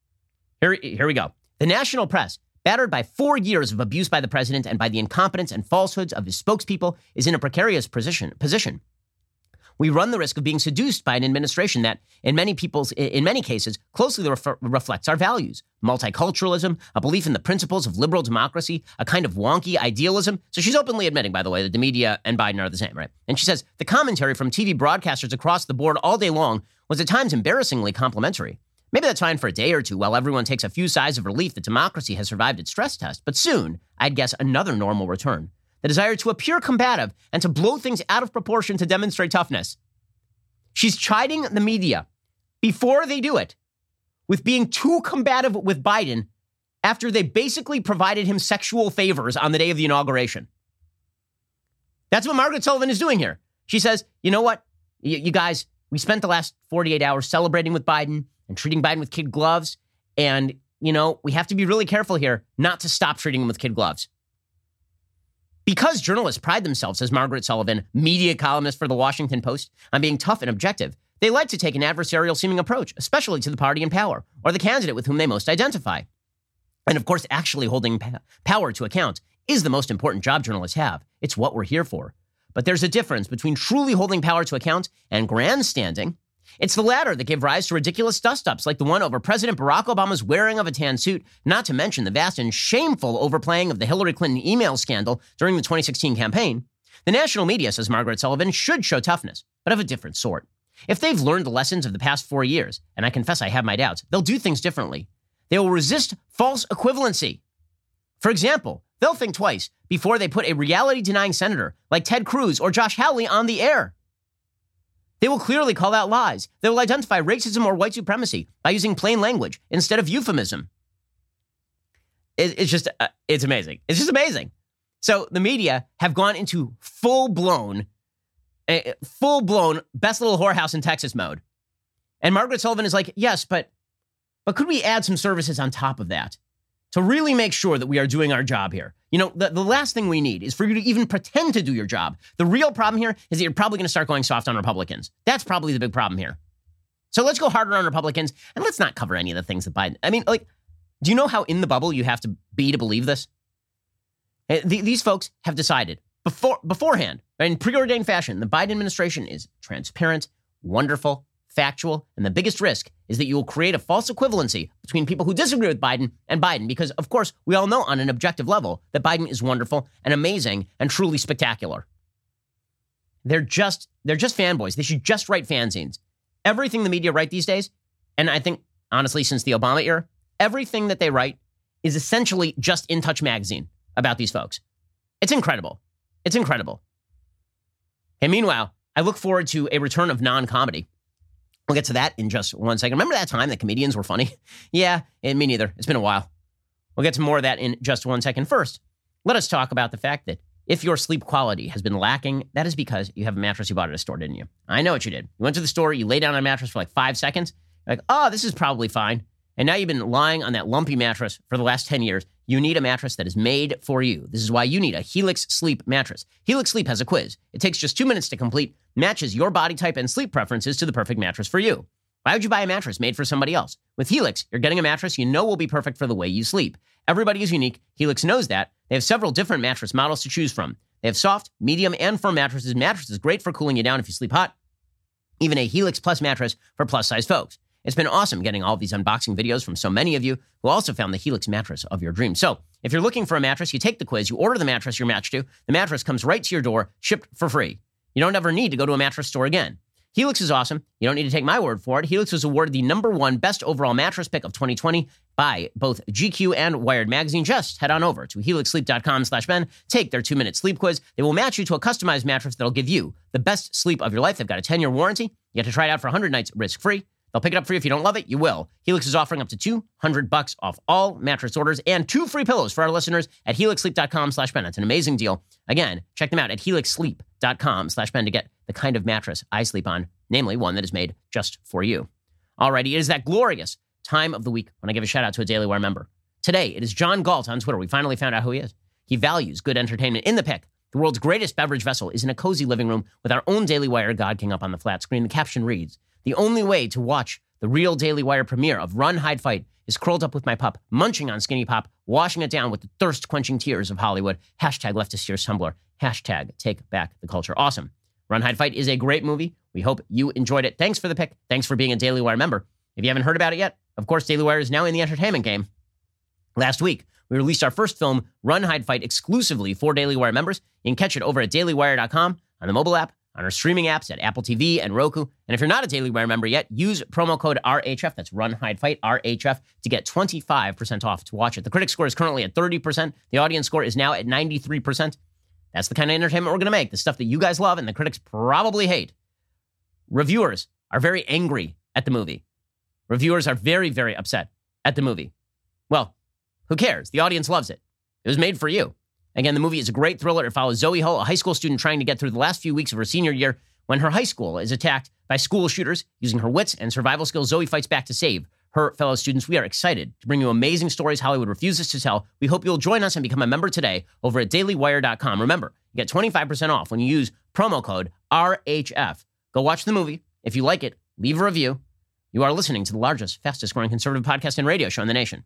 Here we go. The national press, battered by 4 years of abuse by the president and by the incompetence and falsehoods of his spokespeople, is in a precarious position. We run the risk of being seduced by an administration that, in many cases, closely reflects our values. Multiculturalism, a belief in the principles of liberal democracy, a kind of wonky idealism. So she's openly admitting, by the way, that the media and Biden are the same, right? And she says, the commentary from TV broadcasters across the board all day long was at times embarrassingly complimentary. Maybe that's fine for a day or two while everyone takes a few sighs of relief that democracy has survived its stress test. But soon, I'd guess another normal return. The desire to appear combative and to blow things out of proportion to demonstrate toughness. She's chiding the media before they do it with being too combative with Biden after they basically provided him sexual favors on the day of the inauguration. That's what Margaret Sullivan is doing here. She says, you know what, you guys, we spent the last 48 hours celebrating with Biden and treating Biden with kid gloves. And, you know, we have to be really careful here not to stop treating him with kid gloves. Because journalists pride themselves, says Margaret Sullivan, media columnist for the Washington Post, on being tough and objective, they like to take an adversarial-seeming approach, especially to the party in power or the candidate with whom they most identify. And of course, actually holding power to account is the most important job journalists have. It's what we're here for. But there's a difference between truly holding power to account and grandstanding. It's the latter that gave rise to ridiculous dust-ups like the one over President Barack Obama's wearing of a tan suit, not to mention the vast and shameful overplaying of the Hillary Clinton email scandal during the 2016 campaign. The national media, says Margaret Sullivan, should show toughness, but of a different sort. If they've learned the lessons of the past 4 years, and I confess I have my doubts, they'll do things differently. They will resist false equivalency. For example, they'll think twice before they put a reality-denying senator like Ted Cruz or Josh Hawley on the air. They will clearly call out lies. They will identify racism or white supremacy by using plain language instead of euphemism. It's amazing. It's just amazing. So the media have gone into full-blown best little whorehouse in Texas mode. And Margaret Sullivan is like, yes, but could we add some services on top of that to really make sure that we are doing our job here? You know, the last thing we need is for you to even pretend to do your job. The real problem here is that you're probably going to start going soft on Republicans. That's probably the big problem here. So let's go harder on Republicans, and let's not cover any of the things that Biden... I mean, like, do you know how in the bubble you have to be to believe this? These folks have decided beforehand, in preordained fashion, the Biden administration is transparent, wonderful, factual, and the biggest risk is that you will create a false equivalency between people who disagree with Biden and Biden, because, of course, we all know on an objective level that Biden is wonderful and amazing and truly spectacular. They're just fanboys. They should just write fanzines. Everything the media write these days, and I think, honestly, since the Obama era, everything that they write is essentially just In Touch magazine about these folks. It's incredible. It's incredible. And meanwhile, I look forward to a return of non-comedy. We'll get to that in just 1 second. Remember that time that comedians were funny? Yeah, and me neither. It's been a while. We'll get to more of that in just 1 second. First, let us talk about the fact that if your sleep quality has been lacking, that is because you have a mattress you bought at a store, didn't you? I know what you did. You went to the store, you lay down on a mattress for like 5 seconds. You're like, oh, this is probably fine. And now you've been lying on that lumpy mattress for the last 10 years. You need a mattress that is made for you. This is why you need a Helix Sleep mattress. Helix Sleep has a quiz. It takes just 2 minutes to complete, matches your body type and sleep preferences to the perfect mattress for you. Why would you buy a mattress made for somebody else? With Helix, you're getting a mattress you know will be perfect for the way you sleep. Everybody is unique. Helix knows that. They have several different mattress models to choose from. They have soft, medium, and firm mattresses. Mattresses great for cooling you down if you sleep hot. Even a Helix Plus mattress for plus-size folks. It's been awesome getting all these unboxing videos from so many of you who also found the Helix mattress of your dreams. So if you're looking for a mattress, you take the quiz, you order the mattress you're matched to. The mattress comes right to your door, shipped for free. You don't ever need to go to a mattress store again. Helix is awesome. You don't need to take my word for it. Helix was awarded the #1 best overall mattress pick of 2020 by both GQ and Wired Magazine. Just head on over to helixsleep.com/Ben. Take their 2-minute sleep quiz. They will match you to a customized mattress that'll give you the best sleep of your life. They've got a 10-year warranty. You get to try it out for 100 nights risk-free. They'll pick it up for you. If you don't love it, you will. Helix is offering up to $200 off all mattress orders and 2 free pillows for our listeners at helixsleep.com/Ben. It's an amazing deal. Again, check them out at helixsleep.com/Ben to get the kind of mattress I sleep on, namely one that is made just for you. Alrighty, it is that glorious time of the week when I give a shout out to a Daily Wire member. Today, it is John Galt on Twitter. We finally found out who he is. He values good entertainment. In the pick, the world's greatest beverage vessel is in a cozy living room with our own Daily Wire God King up on the flat screen. The caption reads, "The only way to watch the real Daily Wire premiere of Run, Hide, Fight is curled up with my pup, munching on Skinny Pop, washing it down with the thirst-quenching tears of Hollywood. Hashtag leftist tears Tumblr. Hashtag take back the culture." Awesome. Run, Hide, Fight is a great movie. We hope you enjoyed it. Thanks for the pick. Thanks for being a Daily Wire member. If you haven't heard about it yet, of course, Daily Wire is now in the entertainment game. Last week, we released our first film, Run, Hide, Fight, exclusively for Daily Wire members. You can catch it over at dailywire.com, on the mobile app, on our streaming apps at Apple TV and Roku. And if you're not a Daily Wire member yet, use promo code RHF, that's Run, Hide, Fight, RHF, to get 25% off to watch it. The critic score is currently at 30%. The audience score is now at 93%. That's the kind of entertainment we're going to make, the stuff that you guys love and the critics probably hate. Reviewers are very angry at the movie. Reviewers are very, very upset at the movie. Well, Who cares? The audience loves it. It was made for you. Again, the movie is a great thriller. It follows Zoe Hull, a high school student trying to get through the last few weeks of her senior year when her high school is attacked by school shooters. Using her wits and survival skills, Zoe fights back to save her fellow students. We are excited to bring you amazing stories Hollywood refuses to tell. We hope you'll join us and become a member today over at dailywire.com. Remember, you get 25% off when you use promo code RHF. Go watch the movie. If you like it, leave a review. You are listening to the largest, fastest growing conservative podcast and radio show in the nation.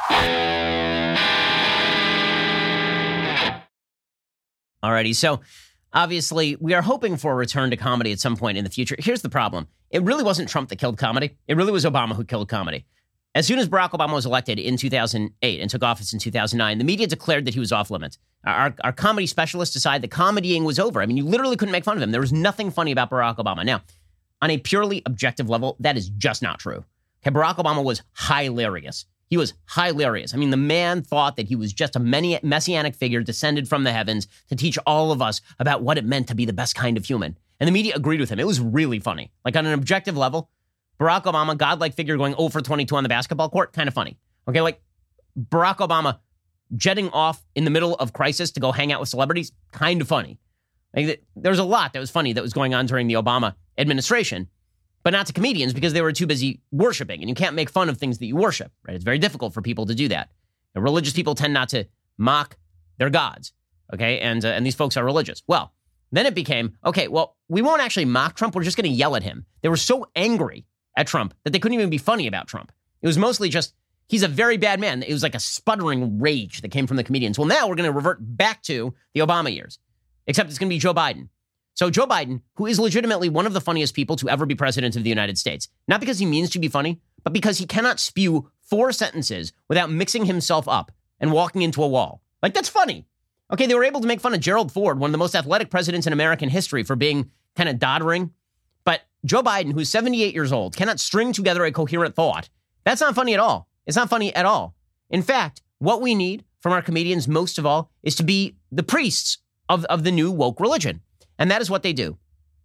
Alrighty, so obviously we are hoping for a return to comedy at some point in the future. Here's the problem. It really wasn't Trump that killed comedy. It really was Obama who killed comedy. As soon as Barack Obama was elected in 2008 and took office in 2009, the media declared that he was off limits. Our comedy specialists decided that comedying was over. I mean, you literally couldn't make fun of him. There was nothing funny about Barack Obama. Now, on a purely objective level, that is just not true. Okay, Barack Obama was hilarious. He was hilarious. I mean, the man thought that he was just a messianic figure descended from the heavens to teach all of us about what it meant to be the best kind of human. And the media agreed with him. It was really funny. Like on an objective level, Barack Obama, godlike figure going 0 for 22 on the basketball court, kind of funny. Okay, like Barack Obama jetting off in the middle of crisis to go hang out with celebrities, kind of funny. Like, there's a lot that was funny that was going on during the Obama administration, but not to comedians because they were too busy worshiping. And you can't make fun of things that you worship, right? It's very difficult for people to do that. And religious people tend not to mock their gods, okay? And these folks are religious. Well, then it became, okay, well, we won't actually mock Trump. We're just going to yell at him. They were so angry at Trump that they couldn't even be funny about Trump. It was mostly just, he's a very bad man. It was like a sputtering rage that came from the comedians. Well, now we're going to revert back to the Obama years, except it's going to be Joe Biden. So Joe Biden, who is legitimately one of the funniest people to ever be president of the United States, not because he means to be funny, but because he cannot spew 4 sentences without mixing himself up and walking into a wall. Like, that's funny. Okay, they were able to make fun of Gerald Ford, one of the most athletic presidents in American history, for being kind of doddering. But Joe Biden, who's 78 years old, cannot string together a coherent thought. That's not funny at all. It's not funny at all. In fact, what we need from our comedians most of all is to be the priests of the new woke religion. And that is what they do.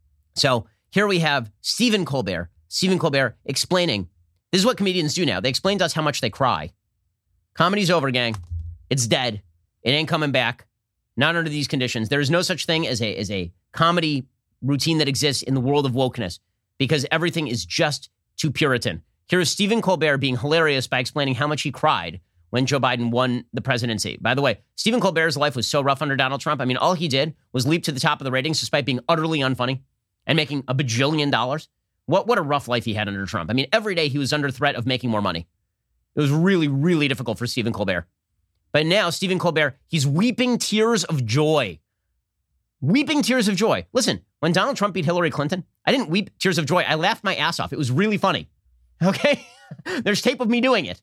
So here we have Stephen Colbert explaining, this is what comedians do now. They explain to us how much they cry. Comedy's over, gang. It's dead. It ain't coming back. Not under these conditions. There is no such thing as a comedy routine that exists in the world of wokeness because everything is just too Puritan. Here is Stephen Colbert being hilarious by explaining how much he cried when Joe Biden won the presidency. By the way, Stephen Colbert's life was so rough under Donald Trump. I mean, all he did was leap to the top of the ratings despite being utterly unfunny and making $1 bajillion. What a rough life he had under Trump. I mean, every day he was under threat of making more money. It was really, really difficult for Stephen Colbert. But now Stephen Colbert, he's weeping tears of joy. Weeping tears of joy. Listen, when Donald Trump beat Hillary Clinton, I didn't weep tears of joy. I laughed my ass off. It was really funny. Okay? There's tape of me doing it.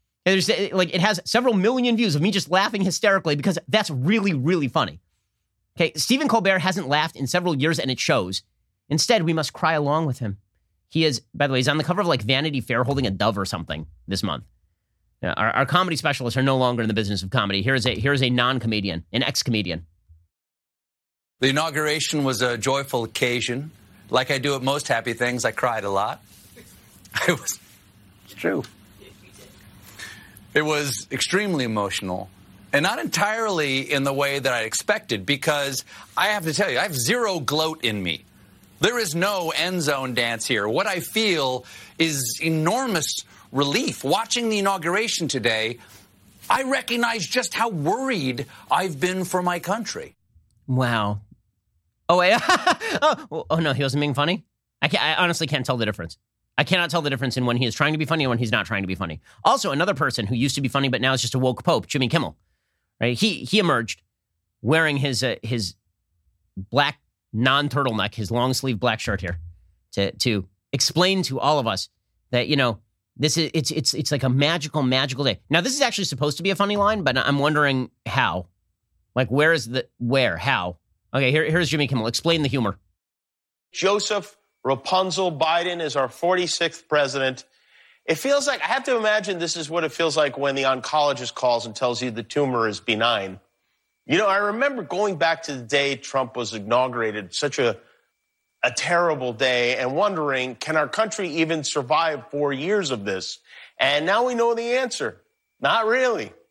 It has several million views of me just laughing hysterically because that's really, really funny. Okay, Stephen Colbert hasn't laughed in several years and it shows. Instead, we must cry along with him. He is, by the way, he's on the cover of like Vanity Fair holding a dove or something this month. Our comedy specialists are no longer in the business of comedy. Here is a non-comedian, an ex-comedian. The inauguration was a joyful occasion. Like I do at most happy things, I cried a lot. It's true. It was extremely emotional, and not entirely in the way that I expected, because I have to tell you, I have zero gloat in me. There is no end zone dance here. What I feel is enormous relief. Watching the inauguration today, I recognize just how worried I've been for my country. Wow. Oh, wait. Oh, no, he wasn't being funny? I honestly can't tell the difference. I cannot tell the difference in when he is trying to be funny and when he's not trying to be funny. Also, another person who used to be funny but now is just a woke pope, Jimmy Kimmel. Right? He emerged wearing his black non-turtleneck, his long sleeve black shirt here, to explain to all of us that, you know, this is it's like a magical day. Now, this is actually supposed to be a funny line, but I'm wondering how. Like, how? Okay, here's Jimmy Kimmel. Explain the humor. Joseph Rapunzel Biden is our 46th president. It feels like, I have to imagine this is what it feels like when the oncologist calls and tells you the tumor is benign. You know, I remember going back to the day Trump was inaugurated, such a terrible day, and wondering, can our country even survive 4 years of this? And now we know the answer. Not really.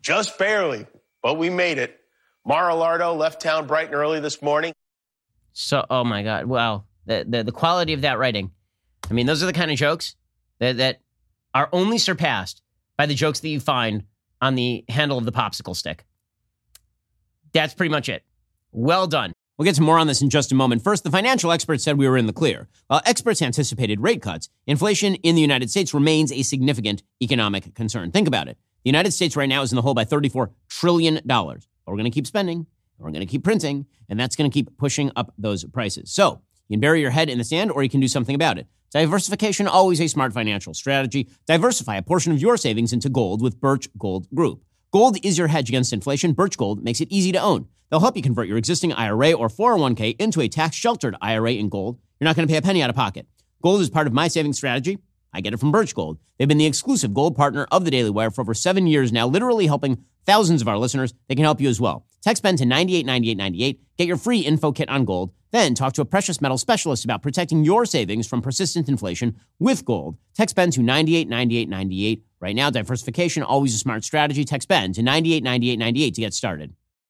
Just barely, but we made it. Mar-a-Lago left town bright and early this morning. So, oh my God, wow. The quality of that writing. I mean, those are the kind of jokes that are only surpassed by the jokes that you find on the handle of the popsicle stick. That's pretty much it. Well done. We'll get to more on this in just a moment. First, the financial experts said we were in the clear. While experts anticipated rate cuts, inflation in the United States remains a significant economic concern. Think about it. The United States right now is in the hole by $34 trillion. But we're going to keep spending, we're going to keep printing, and that's going to keep pushing up those prices. So you can bury your head in the sand or you can do something about it. Diversification, always a smart financial strategy. Diversify a portion of your savings into gold with Birch Gold Group. Gold is your hedge against inflation. Birch Gold makes it easy to own. They'll help you convert your existing IRA or 401k into a tax-sheltered IRA in gold. You're not going to pay a penny out of pocket. Gold is part of my savings strategy. I get it from Birch Gold. They've been the exclusive gold partner of the Daily Wire for over 7 years now, literally helping thousands of our listeners. They can help you as well. Text BEN to 989898. Get your free info kit on gold. Then talk to a precious metal specialist about protecting your savings from persistent inflation with gold. Text BEN to 989898. Right now, diversification, always a smart strategy. Text BEN to 989898 to get started.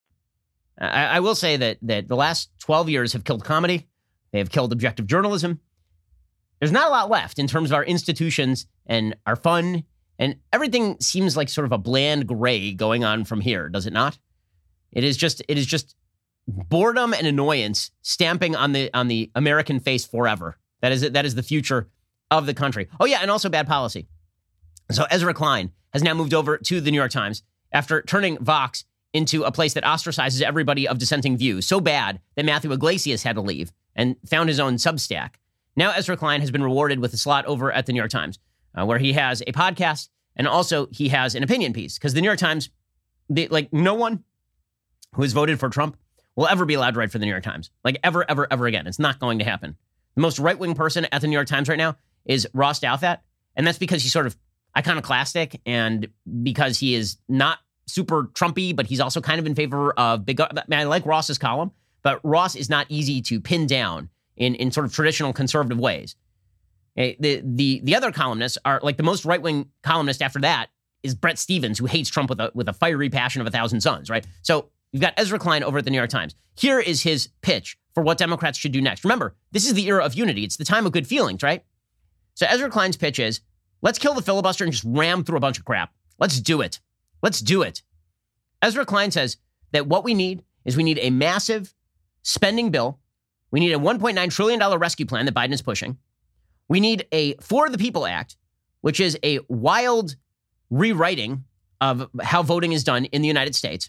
I will say that the last 12 years have killed comedy. They have killed objective journalism. There's not a lot left in terms of our institutions and our fun, and everything seems like sort of a bland gray going on from here, does it not? It is just boredom and annoyance stamping on the American face forever. That is the future of the country. Oh yeah, and also bad policy. So Ezra Klein has now moved over to the New York Times after turning Vox into a place that ostracizes everybody of dissenting views so bad that Matthew Iglesias had to leave and found his own Substack. Now Ezra Klein has been rewarded with a slot over at the New York Times, where he has a podcast and also he has an opinion piece. Because the New York Times, no one who has voted for Trump will ever be allowed to write for the New York Times. Like ever, ever, ever again. It's not going to happen. The most right-wing person at the New York Times right now is Ross Douthat. And that's because he's sort of iconoclastic and because he is not super Trumpy, but he's also kind of in favor of big. I like Ross's column, but Ross is not easy to pin down in sort of traditional conservative ways. The other columnists are like the most right-wing columnist after that is Bret Stephens, who hates Trump with a fiery passion of 1,000 suns, right? So you've got Ezra Klein over at the New York Times. Here is his pitch for what Democrats should do next. Remember, this is the era of unity. It's the time of good feelings, right? So Ezra Klein's pitch is, let's kill the filibuster and just ram through a bunch of crap. Let's do it. Let's do it. Ezra Klein says that what we need is a massive spending bill. We need a $1.9 trillion rescue plan that Biden is pushing. We need a For the People Act, which is a wild rewriting of how voting is done in the United States.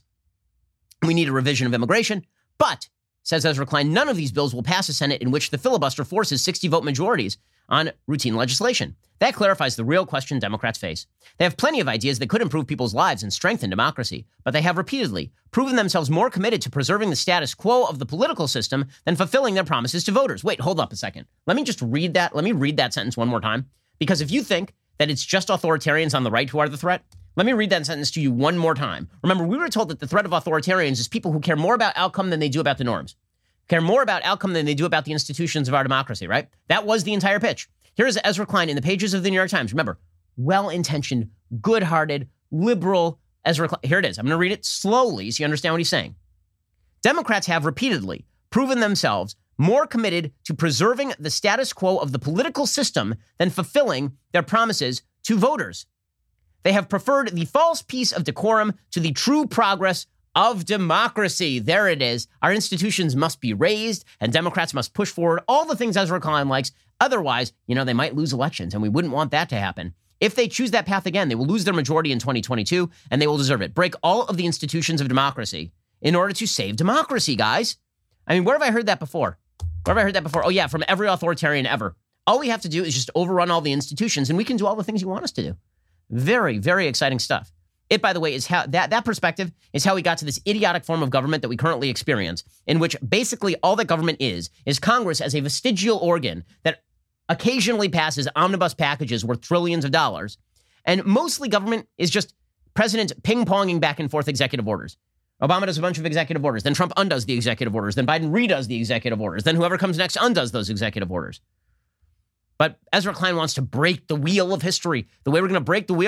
We need a revision of immigration. But, says Ezra Klein, none of these bills will pass a Senate in which the filibuster forces 60-vote majorities on routine legislation. That clarifies the real question Democrats face. They have plenty of ideas that could improve people's lives and strengthen democracy, but they have repeatedly proven themselves more committed to preserving the status quo of the political system than fulfilling their promises to voters. Wait, hold up a second. Let me just read that. Let me read that sentence one more time. Because if you think that it's just authoritarians on the right who are the threat, let me read that sentence to you one more time. Remember, we were told that the threat of authoritarians is people who care more about outcome than they do about the norms. Care more about outcome than they do about the institutions of our democracy, right? That was the entire pitch. Here is Ezra Klein in the pages of the New York Times. Remember, well-intentioned, good-hearted, liberal Ezra Klein. Here it is. I'm going to read it slowly so you understand what he's saying. Democrats have repeatedly proven themselves more committed to preserving the status quo of the political system than fulfilling their promises to voters. They have preferred the false peace of decorum to the true progress of democracy. There it is. Our institutions must be raised and Democrats must push forward all the things Ezra Klein likes. Otherwise, they might lose elections and we wouldn't want that to happen. If they choose that path again, they will lose their majority in 2022 and they will deserve it. Break all of the institutions of democracy in order to save democracy, guys. I mean, where have I heard that before? Where have I heard that before? Oh yeah, from every authoritarian ever. All we have to do is just overrun all the institutions and we can do all the things you want us to do. Very, very exciting stuff. It, by the way, is how that perspective is how we got to this idiotic form of government that we currently experience, in which basically all that government is Congress as a vestigial organ that occasionally passes omnibus packages worth trillions of dollars. And mostly government is just president ping-ponging back and forth executive orders. Obama does a bunch of executive orders. Then Trump undoes the executive orders. Then Biden redoes the executive orders. Then whoever comes next undoes those executive orders. But Ezra Klein wants to break the wheel of history. The way we're going to break the wheel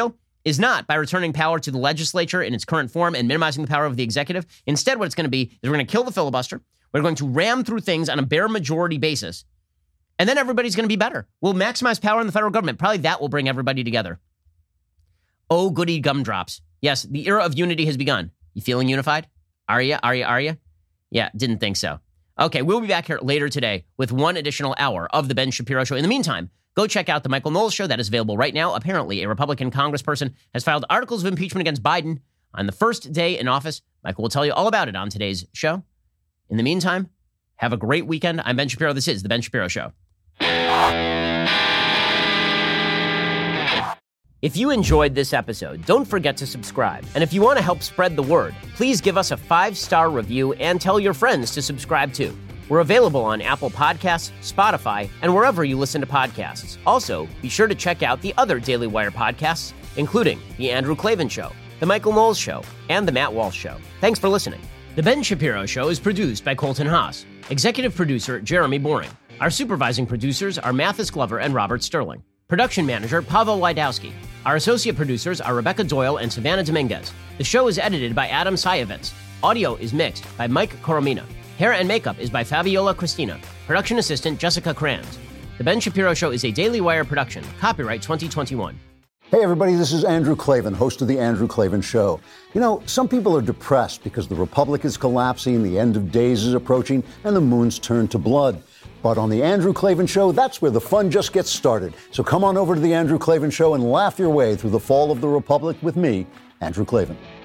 is not by returning power to the legislature in its current form and minimizing the power of the executive. Instead, what it's going to be is we're going to kill the filibuster. We're going to ram through things on a bare majority basis. And then everybody's going to be better. We'll maximize power in the federal government. Probably that will bring everybody together. Oh, goody gumdrops. Yes, the era of unity has begun. You feeling unified? Are you? Yeah, didn't think so. Okay, we'll be back here later today with one additional hour of the Ben Shapiro Show. In the meantime, go check out the Michael Knowles Show. That is available right now. Apparently, a Republican congressperson has filed articles of impeachment against Biden on the first day in office. Michael will tell you all about it on today's show. In the meantime, have a great weekend. I'm Ben Shapiro. This is the Ben Shapiro Show. If you enjoyed this episode, don't forget to subscribe. And if you want to help spread the word, please give us a 5-star review and tell your friends to subscribe too. We're available on Apple Podcasts, Spotify, and wherever you listen to podcasts. Also, be sure to check out the other Daily Wire podcasts, including The Andrew Klavan Show, The Michael Knowles Show, and The Matt Walsh Show. Thanks for listening. The Ben Shapiro Show is produced by Colton Haas. Executive producer, Jeremy Boring. Our supervising producers are Mathis Glover and Robert Sterling. Production manager, Pavel Wydowski. Our associate producers are Rebecca Doyle and Savannah Dominguez. The show is edited by Adam Sayevitz. Audio is mixed by Mike Coromina. Hair and makeup is by Fabiola Cristina. Production assistant, Jessica Kranz. The Ben Shapiro Show is a Daily Wire production. Copyright 2021. Hey, everybody, this is Andrew Klavan, host of The Andrew Klavan Show. You know, some people are depressed because the republic is collapsing, the end of days is approaching, and the moon's turned to blood. But on The Andrew Klavan Show, that's where the fun just gets started. So come on over to The Andrew Klavan Show and laugh your way through the fall of the republic with me, Andrew Klavan.